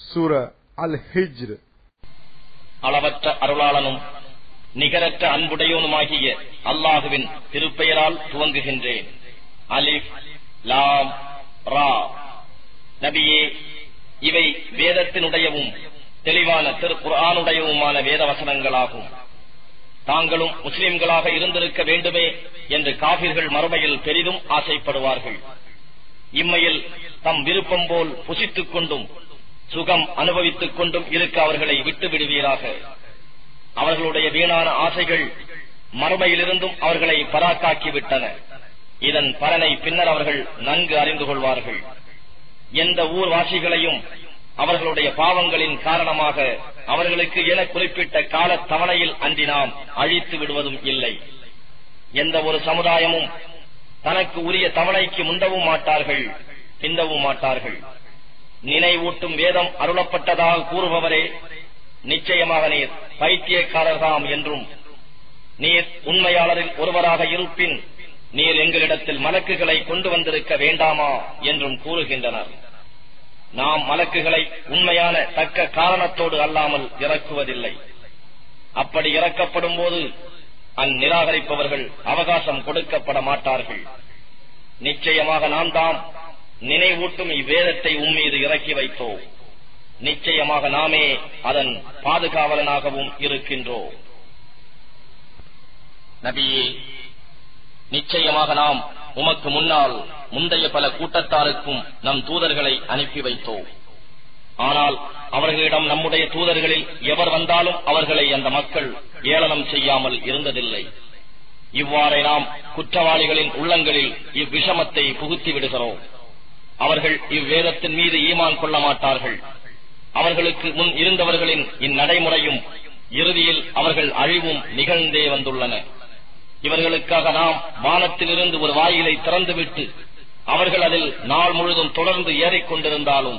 சூர அல் ஹிஜ்ர். அளவற்ற அருளாளனும் நிகரற்ற அன்புடையவனுமாகிய அல்லாஹுவின் திருப்பெயரால் துவங்குகின்றேன். அலிஃப் லாம் ரா. நபியே, இவை வேதத்தினுடையவும் தெளிவான திருக்குர்ஆனுடையவுமான வேத வசனங்களாகும். தாங்களும் முஸ்லிம்களாக இருந்திருக்க வேண்டுமே என்று காபிர்கள் மறுமையில் பெரிதும் ஆசைப்படுவார்கள். இம்மையில் தம் விருப்பம் போல் புசித்துக் கொண்டும் சுகம் அனுபவித்துக் கொண்டும் இருக்க அவர்களை விட்டு விடுவீராக. அவர்களுடைய வீணான ஆசைகள் மறுமையிலிருந்தும் அவர்களை பராக்காக்கிவிட்டன. இதன் பலனை பின்னர் அவர்கள் நன்கு அறிந்து கொள்வார்கள். எந்த ஊர்வாசிகளையும் அவர்களுடைய பாவங்களின் காரணமாக அவர்களுக்கு என குறிப்பிட்ட கால தவணையில் அன்றி நாம் அழித்து விடுவதும் இல்லை. எந்த ஒரு சமுதாயமும் தனக்கு உரிய தவணைக்கு முந்தவும் மாட்டார்கள், பிந்தவும் மாட்டார்கள். நினைவூட்டும் வேதம் அருளப்பட்டதாக கூறுபவரே, நிச்சயமாக நீர் பைத்தியக்காரர்தாம் என்றும், நீர் உண்மையாளரில் ஒருவராக இருப்பின் நீர் எங்களிடத்தில் மலக்குகளை கொண்டு வந்திருக்க வேண்டாமா என்றும் கூறுகின்றனர். நாம் மலக்குகளை உண்மையான தக்க காரணத்தோடு அல்லாமல் இறக்குவதில்லை. அப்படி இறக்கப்படும் போது அந்நிராகரிப்பவர்கள் அவகாசம் கொடுக்கப்பட மாட்டார்கள். நிச்சயமாக நாம் தாம் நினைவூட்டும் இவ்வேதத்தை உம்மீது இறக்கி வைத்தோம். நிச்சயமாக நாமே அதன் பாதுகாவலனாகவும் இருக்கின்றோம். நபியே, நிச்சயமாக நாம் உமக்கு முன்னால் முந்தைய பல கூட்டத்தாருக்கும் நம் தூதர்களை அனுப்பி வைத்தோம். ஆனால் அவர்களிடம் நம்முடைய தூதர்களில் எவர் வந்தாலும் அவர்களை அந்த மக்கள் ஏளனம் செய்யாமல் இருந்ததில்லை. இவ்வாறே நாம் குற்றவாளிகளின் உள்ளங்களில் இவ்விஷமத்தை புகுத்தி விடுகிறோம். அவர்கள் இவ்வேதத்தின் மீது ஈமான் கொள்ள மாட்டார்கள். அவர்களுக்கு முன் இருந்தவர்களின் இந்நடைமுறையும் இறுதியில் அவர்கள் அழிவும் நிகழ்ந்தே வந்துள்ளன. இவர்களுக்காக நாம் வானத்திலிருந்து ஒரு வாயிலை திறந்துவிட்டு அவர்கள் அதில் நாள் முழுதும் தொடர்ந்து ஏறிக்கொண்டிருந்தாலும்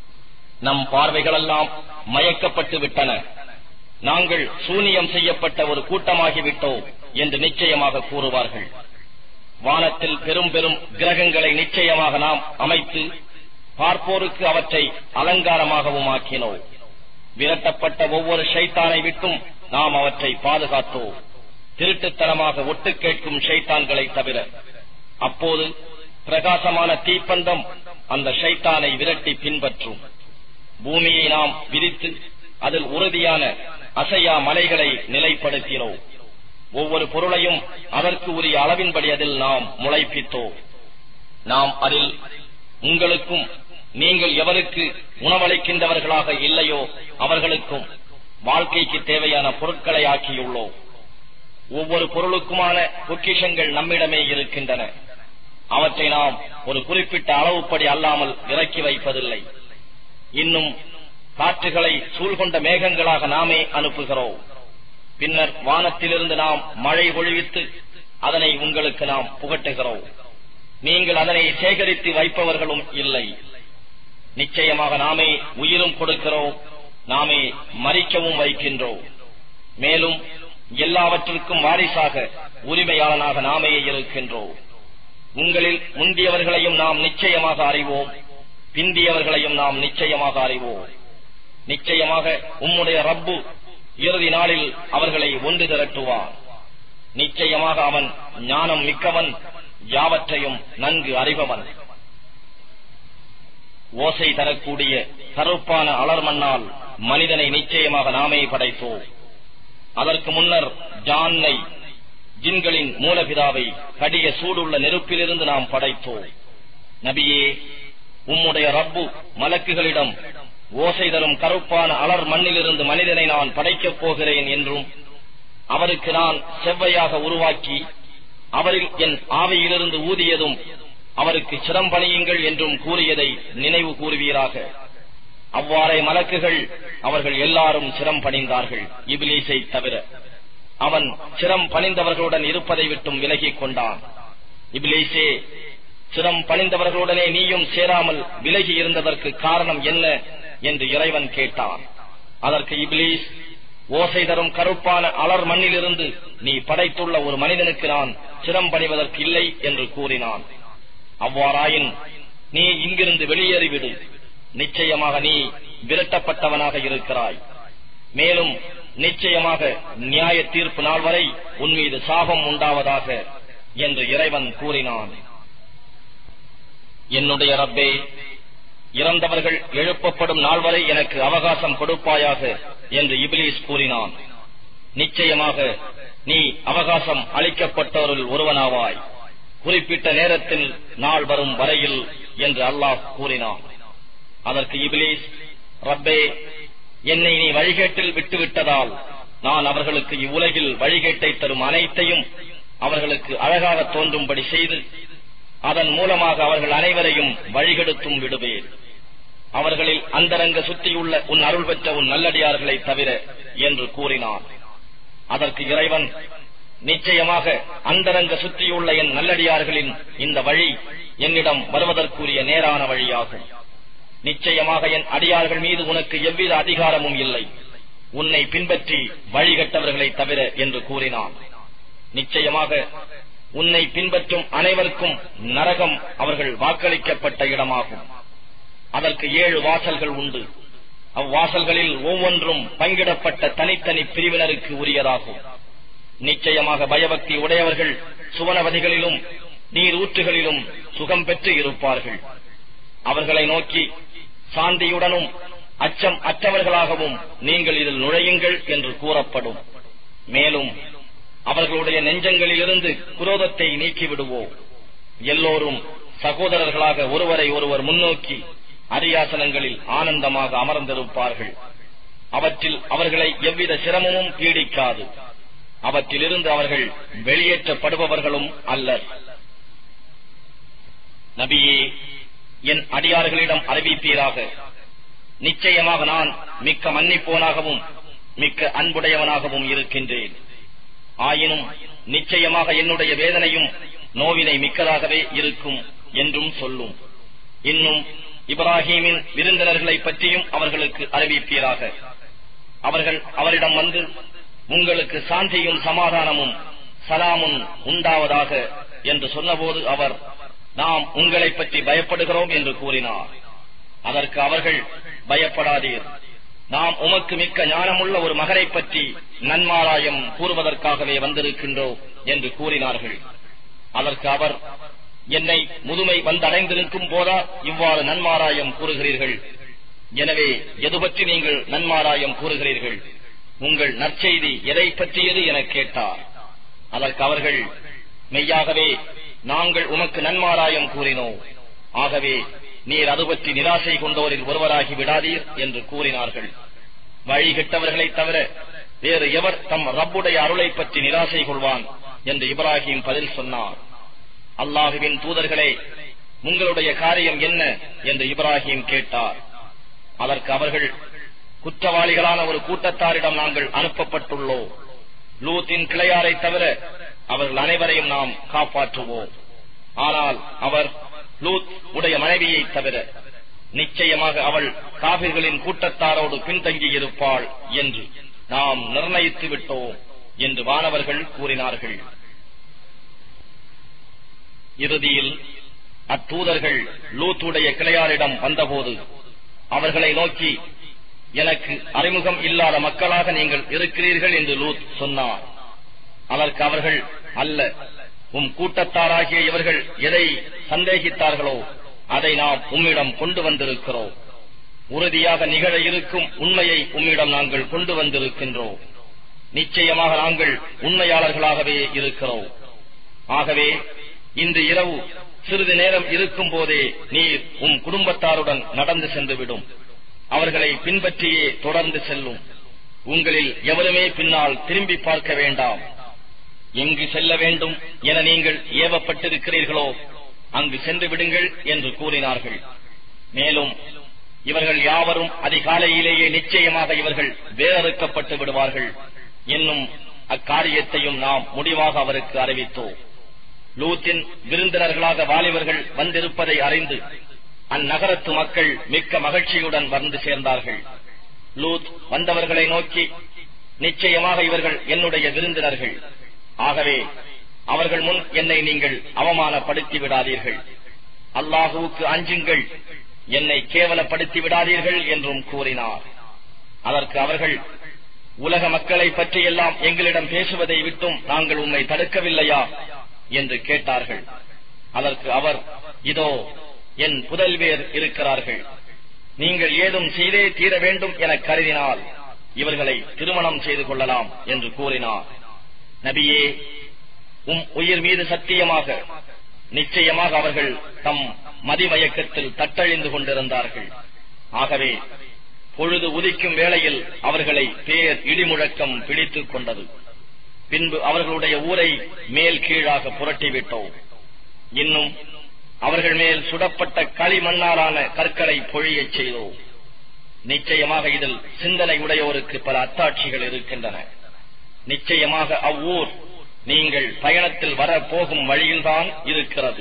நம் பார்வைகளெல்லாம் மயக்கப்பட்டு விட்டன. நாங்கள் சூனியம் செய்யப்பட்ட ஒரு கூட்டமாகிவிட்டோம் என்று நிச்சயமாக கூறுவார்கள். வானத்தில் பெரும் பெரும் கிரகங்களை நிச்சயமாக நாம் அமைத்து பார்ப்போருக்கு அவற்றை அலங்காரமாகவும் ஆக்கினோம். விரட்டப்பட்ட ஒவ்வொரு ஷைத்தானை விட்டும் நாம் அவற்றை பாதுகாத்தோம், திருட்டுத்தனமாக ஒட்டு கேட்கும் ஷைத்தான்களை தவிர. அப்போது பிரகாசமான தீப்பந்தம் அந்த ஷைத்தானை விரட்டி பின்பற்றும். பூமியை நாம் விரித்து அதில் உறுதியான அசையா மலைகளை நிலைப்படுத்தினோம். ஒவ்வொரு பொருளையும் அதற்கு உரிய அளவின்படி அதில் நாம் முளைப்பித்தோம். நாம் அதில் உங்களுக்கும் நீங்கள் எவருக்கு உணவளிக்கின்றவர்களாக இல்லையோ அவர்களுக்கும் வாழ்க்கைக்கு தேவையான பொருட்களை ஆக்கியுள்ளோம். ஒவ்வொரு பொருளுக்குமான பொக்கிஷங்கள் நம்மிடமே இருக்கின்றன. அவற்றை நாம் ஒரு குறிப்பிட்ட அளவுப்படி அல்லாமல் இறக்கி வைப்பதில்லை. இன்னும் காற்றுகளை சூழ்கொண்ட மேகங்களாக நாமே அனுப்புகிறோம். பின்னர் வானத்திலிருந்து நாம் மழை பொழிவித்து அதனை உங்களுக்கு நாம் புகட்டுகிறோம். நீங்கள் அதனை சேகரித்து வைப்பவர்களும் இல்லை. நிச்சயமாக நாமே உயிரும் கொடுக்கிறோம், நாமே மரிக்கவும் வைக்கின்றோம். மேலும் எல்லாவற்றிற்கும் வாரிசாக உரிமையாளனாக நாமே இருக்கின்றோம். உங்களில் முந்தியவர்களையும் நாம் நிச்சயமாக அறிவோம், பிந்தியவர்களையும் நாம் நிச்சயமாக அறிவோம். நிச்சயமாக உம்முடைய ரப்பு இறுதி நாளில் அவர்களை ஒன்று திரட்டுவான். நிச்சயமாக அவன் ஞானம் மிக்கவன், யாவற்றையும் நன்கு அறிபவன். ஓசை தரக்கூடிய கருப்பான அலர்மண்ணால் மனிதனை நிச்சயமாக நாமே படைத்தோம். அதற்கு முன்னர் ஜான்னை, ஜின்களின் மூலபிதாவை கடிய சூடுள்ள நெருப்பிலிருந்து நாம் படைத்தோம். நபியே, உம்முடைய ரப்பு மலக்குகளிடம் ஓசை தரும் கருப்பான அலர் மண்ணிலிருந்து மனிதனை நான் படைக்கப் போகிறேன் என்றும், அவருக்கு நான் செவ்வையாக உருவாக்கி அவரில் என் ஆவியிலிருந்து ஊதியதும் அவருக்கு சிரம் பணியுங்கள் என்றும் கூறியதை நினைவு கூறுவீராக. அவ்வாறே மலக்குகள் அவர்கள் எல்லாரும் சிரம் பணிந்தார்கள், இப்லீஸை தவிர. அவன் சிரம் பணிந்தவர்களுடன் இருப்பதை விட்டும் விலகிக் கொண்டான். இப்லீஸே, சிரம் பணிந்தவர்களுடனே நீயும் சேராமல் விலகி இருந்ததற்கு காரணம் என்ன என்று இறைவன் கேட்டான். அதற்கு இப்லீஸ், ஓசை தரும் கருப்பான அலர் மண்ணிலிருந்து நீ படைத்துள்ள ஒரு மனிதனுக்கு நான் சிரம் பணிவதற்கு இல்லை என்று கூறினான். அவ்வாறாயின் நீ இங்கிருந்து வெளியேறிவிடு. நிச்சயமாக நீ விரட்டப்பட்டவனாக இருக்கிறாய். மேலும் நிச்சயமாக நியாய தீர்ப்பு நாள் வரை உன் மீது சாபம் உண்டாவதாக என்று இறைவன் கூறினான். என்னுடைய ரப்பே, இறந்தவர்கள் எழுப்பப்படும் நாள் வரை எனக்கு அவகாசம் கொடுப்பாயாக என்று இப்லீஸ் கூறினான். நிச்சயமாக நீ அவகாசம் அளிக்கப்பட்டவரில் ஒருவனாவாய், குறிப்பிட்ட நேரத்தில் நாள் வரும் வரையில் என்று அல்லாஹ் கூறினான். அதற்கு இப்லீஸ், ரப்பே, என்னை நீ வழிகேட்டில் விட்டுவிட்டதால் நான் அவர்களுக்கு இவ்வுலகில் வழிகேட்டை தரும் அனைத்தையும் அவர்களுக்கு அழகாக தோன்றும்படி செய்து அதன் மூலமாக அவர்கள் அனைவரையும் வழிகெடுத்தும் விடுவேன். அவர்களில் அந்தரங்க சுற்றியுள்ள உன் அருள் பெற்ற உன் நல்லடியார்களை தவிர என்று கூறினான். அதற்கு இறைவன், நிச்சயமாக அந்தரங்க சுற்றியுள்ள என் நல்லடியார்களின் இந்த வழி என்னிடம் வருவதற்குரிய நேரான வழியாகும். நிச்சயமாக என் அடியார்கள் மீது உனக்கு எவ்வித அதிகாரமும் இல்லை, உன்னை பின்பற்றி வழிகட்டவர்களை தவிர என்று கூறினான். நிச்சயமாக உன்னை பின்பற்றும் அனைவருக்கும் நரகம் அவர்கள் வாக்களிக்கப்பட்ட இடமாகும். அதற்கு 7 வாசல்கள் உண்டு. அவ்வாசல்களில் ஒவ்வொன்றும் பங்கிடப்பட்ட தனித்தனி பிரிவினருக்கு உரியதாகும். நிச்சயமாக பயபக்தி உடையவர்கள் சுவனவதிகளிலும் நீர் ஊற்றுகளிலும் சுகம் பெற்று இருப்பார்கள். அவர்களை நோக்கி சாந்தியுடனும் அச்சம் அற்றவர்களாகவும் நீங்கள் இதில் நுழையுங்கள் என்று கூறப்படும். மேலும் அவர்களுடைய நெஞ்சங்களிலிருந்து குரோதத்தை நீக்கிவிடுவோம். எல்லோரும் சகோதரர்களாக ஒருவரை ஒருவர் முன்னோக்கி அரியாசனங்களில் ஆனந்தமாக அமர்ந்திருப்பார்கள். அவற்றில் அவர்களை எவ்வித சிரமமும் பீடிக்காது. அவற்றிலிருந்து அவர்கள் வெளியேற்றப்படுபவர்களும் அல்லர். நபியே, என் அடியார்களிடம் அறிவிப்பீராக, நிச்சயமாக நான் மிக்க மன்னிப்போனாகவும் மிக்க அன்புடையவனாகவும் இருக்கின்றேன். ஆயினும் நிச்சயமாக என்னுடைய வேதனையும் நோவினை மிக்கதாகவே இருக்கும் என்றும் சொல்லும். இன்னும் இப்ராஹீமின் விருந்தினர்களை பற்றியும் அவர்களுக்கு அறிவிப்பீராக. அவர்கள் அவரிடம் வந்து, உங்களுக்கு சாந்தியும் சமாதானமும் சலாமும் உண்டாவதாக என்று சொன்னபோது அவர், நாம் உங்களை பற்றி பயப்படுகிறோம் என்று கூறினார். அதற்கு அவர்கள், பயப்படாதீர், நாம் உமக்கு மிக்க ஞானமுள்ள ஒரு மகனை பற்றி நன்மாராயம் கூறுவதற்காகவே வந்திருக்கின்றோம் என்று கூறினார்கள். அதற்கு அவர், என்னை முதுமை வந்தடைந்திருக்கும் போதா இவ்வாறு நன்மாராயம் கூறுகிறீர்கள்? எனவே எது பற்றி நீங்கள் நன்மாராயம் கூறுகிறீர்கள்? உங்கள் நற்செய்தி எதை பற்றியது என கேட்டார். அதற்கு அவர்கள், மெய்யாகவே நாங்கள் உமக்கு நன்மாராயம் கூறினோம், ஆகவே நீர் அது பற்றி நிராசை கொண்டோரில் ஒருவராகி விடாதீர் என்று கூறினார்கள். வழிகிட்டவர்களைத் தவிர வேறு எவர் தம் ரப்புடைய அருளை பற்றி நிராசை கொள்வான் என்று இப்ராஹிம் பதில் சொன்னார். அல்லாஹுவின் தூதர்களே, உங்களுடைய காரியம் என்ன என்று இப்ராஹிம் கேட்டார். அதற்கு அவர்கள், குற்றவாளிகளான ஒரு கூட்டத்தாரிடம் நாங்கள் அனுப்பப்பட்டுள்ளோம். லூத்தின் கிளையாரை தவிர அவர்கள் அனைவரையும் நாம் காப்பாற்றுவோம். ஆனால் அவர் லூத் உடைய மனைவியை தவிர நிச்சயமாக அவள் காபிர்களின் கூட்டத்தாரோடு பின்தங்கியிருப்பாள் என்று நாம் நிர்ணயித்து விட்டோம் என்று வானவர்கள் கூறினார்கள். இறுதியில் அத்தூதர்கள் லூத்துடைய கிளையாரிடம் வந்தபோது அவர்களை நோக்கி, எனக்கு அறிமுகம் இல்லாத மக்களாக நீங்கள் இருக்கிறீர்கள் என்று லூத் சொன்னார். அதற்கு அவர்கள், அல்ல, உம் கூட்டத்தாராகிய இவர்கள் எதை சந்தேகித்தார்களோ அதை நாம் உம்மிடம் கொண்டு வந்திருக்கிறோம். உறுதியாக நிகழ இருக்கும் உண்மையை உம்மிடம் நாங்கள் கொண்டு வந்திருக்கின்றோம். நிச்சயமாக நாங்கள் உண்மையாளர்களாகவே இருக்கிறோம். ஆகவே இன்று இரவு சிறிது நேரம் இருக்கும் போதே நீர் உம் குடும்பத்தாருடன் நடந்து சென்றுவிடும். அவர்களை பின்பற்றியே தொடர்ந்து செல்லும். உங்களில் எவருமே பின்னால் திரும்பி பார்க்க வேண்டாம். எங்கு செல்ல வேண்டும் என நீங்கள் ஏவப்பட்டிருக்கிறீர்களோ அங்கு சென்று விடுங்கள் என்று கூறினார்கள். மேலும் இவர்கள் யாவரும் அதிகாலையிலேயே நிச்சயமாக இவர்கள் வேறறுக்கப்பட்டு விடுவார்கள் என்னும் அக்காரியத்தையும் நாம் முடிவாக அவருக்கு அறிவித்தோம். லூத்தின் விருந்தினர்களாக வாலிபர்கள் வந்திருப்பதை அறிந்து அந்நகரத்து மக்கள் மிக்க மகிழ்ச்சியுடன் வந்து சேர்ந்தார்கள். லூத் வந்தவர்களை நோக்கி, நிச்சயமாக இவர்கள் என்னுடைய விருந்தினர்கள், ஆகவே அவர்கள் முன் என்னை நீங்கள் அவமானப்படுத்தி விடாதீர்கள். அல்லாஹுவுக்கு அஞ்சுங்கள், என்னை கேவலப்படுத்தி விடாதீர்கள் என்றும் கூறினார். அதற்கு அவர்கள், உலக மக்களை பற்றியெல்லாம் எங்களிடம் பேசுவதை விட்டும் நாங்கள் உம்மை தடுக்கவில்லையா என்று கேட்டார்கள். அதற்கு அவர், இதோ என் புதல்வேர் இருக்கிறார்கள், நீங்கள் ஏதும் செய்தே தீர வேண்டும் என கருதினால் இவர்களை திருமணம் செய்து கொள்ளலாம் என்று கூறினார். நபியே, உம் உயிர் மீது சத்தியமாக, நிச்சயமாக அவர்கள் தம் மதிமயக்கத்தில் தட்டழிந்து கொண்டிருந்தார்கள். ஆகவே பொழுது உதிக்கும் வேளையில் அவர்களை பேர் இடிமுழக்கம் பிடித்துக் கொண்டது. பின்பு அவர்களுடைய ஊரை மேல் கீழாக புரட்டிவிட்டோம். இன்னும் அவர்கள் மேல் சுடப்பட்ட களிமண்ணாலான கற்களை பொழியச் செய்தோம். நிச்சயமாக இதில் சிந்தனை உடையோருக்கு பல அத்தாட்சிகள் இருக்கின்றன. நிச்சயமாக அவ்வூர் நீங்கள் பயணத்தில் வரப்போகும் வழியில்தான் இருக்கிறது.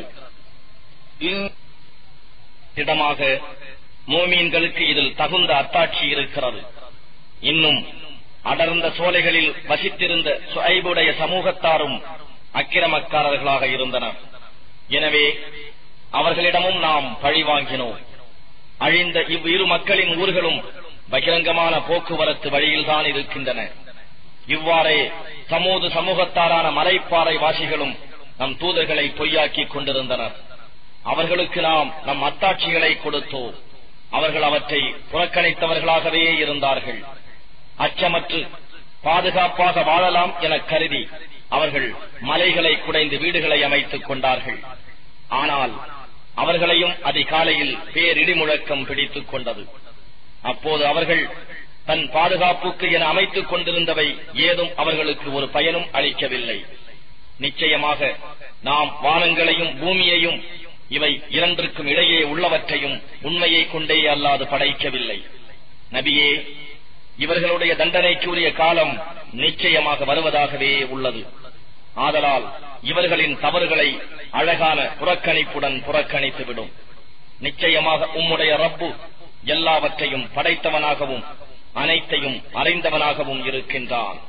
இடமாக மோமீன்களுக்கு இதில் தகுந்த அத்தாட்சி இருக்கிறது. இன்னும் அடர்ந்த சோலைகளில் வசித்திருந்த சுஐபுடைய சமூகத்தாரும் அக்கிரமக்காரர்களாக இருந்தனர். எனவே அவர்களிடமும் நாம் பழிவாங்கினோம். அழிந்த இவ்விரு மக்களின் ஊர்களும் பகிரங்கமான போக்குவரத்து வழியில்தான் இருக்கின்றன. இவ்வாறே சமூது சமூகத்தாரான மலைப்பாறை வாசிகளும் நம் தூதர்களை பொய்யாக்கிக் கொண்டிருந்தனர். அவர்களுக்கு நாம் நம் அத்தாட்சிகளை கொடுத்தோம். அவர்கள் அவற்றை புறக்கணித்தவர்களாகவே இருந்தார்கள். அச்சமற்று பாதுகாப்பாக வாழலாம் என கருதி அவர்கள் மலைகளை குடைந்து வீடுகளை அமைத்துக் கொண்டார்கள். ஆனால் அவர்களையும் அதிகாலையில் பேரிடி முழக்கம் பிடித்துக் கொண்டது. அப்போது அவர்கள் தன் பாதுகாப்புக்கு என அமைத்துக் கொண்டிருந்தவை ஏதும் அவர்களுக்கு ஒரு பயனும் அளிக்கவில்லை. நிச்சயமாக நாம் வானங்களையும் பூமியையும் இவை இரண்டிற்கும் இடையே உள்ளவற்றையும் உண்மையை கொண்டே அல்லாது படைக்கவில்லை. நபியே, இவர்களுடைய தண்டனைக்குரிய காலம் நிச்சயமாக வருவதாகவே உள்ளது. ஆதலால் இவர்களின் தவறுகளை அழகான புறக்கணிப்புடன் புறக்கணித்துவிடும். நிச்சயமாக உம்முடைய ரப்பு எல்லாவற்றையும் படைத்தவனாகவும் அனைத்தையும் அறிந்தவனாகவும் இருக்கின்றான்.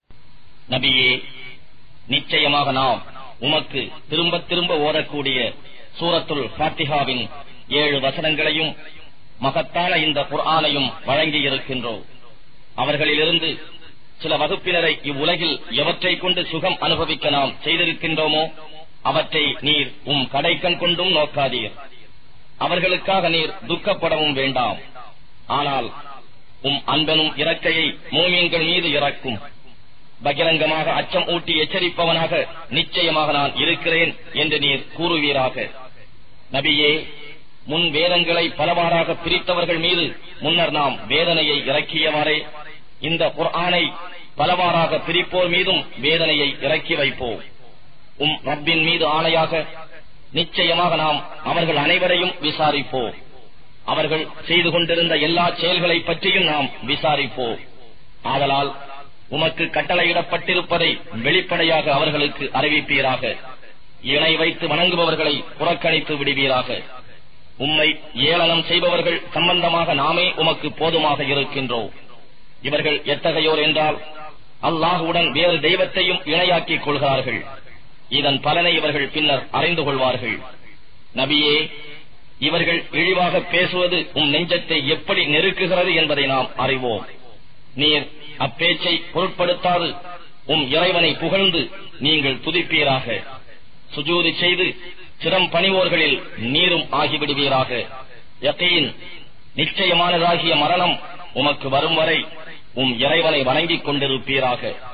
நபியே, நிச்சயமாக நாம் உமக்கு திரும்ப திரும்ப ஓதக்கூடிய சூரத்துல் ஃபாத்திஹாவின் 7 வசனங்களையும் மகத்தான இந்த குர்ஆனையும் வழங்கி இருக்கின்றோம். அவர்களிலிருந்து சில வகுப்பினரை இவ்வுலகில் எவற்றை கொண்டு சுகம் அனுபவிக்க நாம் செய்திருக்கின்றோமோ அவற்றை நீர் உம் கடைக்கண் கொண்டும் நோக்காதீர். அவர்களுக்காக நீர் துக்கப்படவும் வேண்டாம். ஆனால் உம் அன்பனும் இரக்கையை மூமின்கள் மீது இறக்கும். பகிரங்கமாக அச்சம் ஊட்டி எச்சரிப்பவனாக நிச்சயமாக நான் இருக்கிறேன் என்று நீர் கூறுவீராக. நபியே, முன் வேதங்களை பலவாறாக பிரித்தவர்கள் மீது முன்னர் நாம் வேதனையை இறக்கியவாறே இந்த குர்ஆனை பலவாறாக பிரிப்போர் மீதும் வேதனையை இறக்கி வைப்போம். உம் ரப்பின் மீது ஆணையாக நிச்சயமாக நாம் அவர்கள் அனைவரையும் விசாரிப்போம். அவர்கள் செய்து கொண்டிருந்த எல்லா செயல்களை பற்றியும் நாம் விசாரிப்போம். ஆதலால் உமக்கு கட்டளையிடப்பட்டிருப்பதை வெளிப்படையாக அவர்களுக்கு அறிவிப்பீராக. இணை வைத்து வணங்குபவர்களை புறக்கணித்து விடுவீராக. உம்மை ஏளனம் செய்பவர்கள் சம்பந்தமாக நாமே உமக்கு போதுமாக இருக்கின்றோம். இவர்கள் எத்தகையோர் என்றால் அல்லாஹுடன் வேறு தெய்வத்தையும் இணையாக்கிக் கொள்கிறார்கள். இதன் பலனை இவர்கள் பின்னர் அறிந்து கொள்வார்கள். நபியே, இவர்கள் இழிவாக பேசுவது உம் நெஞ்சத்தை எப்படி நெருக்குகிறது என்பதை நாம் அறிவோம். நீர் அப்பேச்சை பொருட்படுத்தாது உம் இறைவனை புகழ்ந்து நீங்கள் துதிப்பீராக. சுஜூது செய்து சிரம் பணிவோர்களில் நீரும் ஆகிவிடுவீராக. யகீன், நிச்சயமானதாகிய மரணம் உமக்கு வரும் வரை உம் இறைவனை வணங்கிக் கொண்டிருப்பீராக.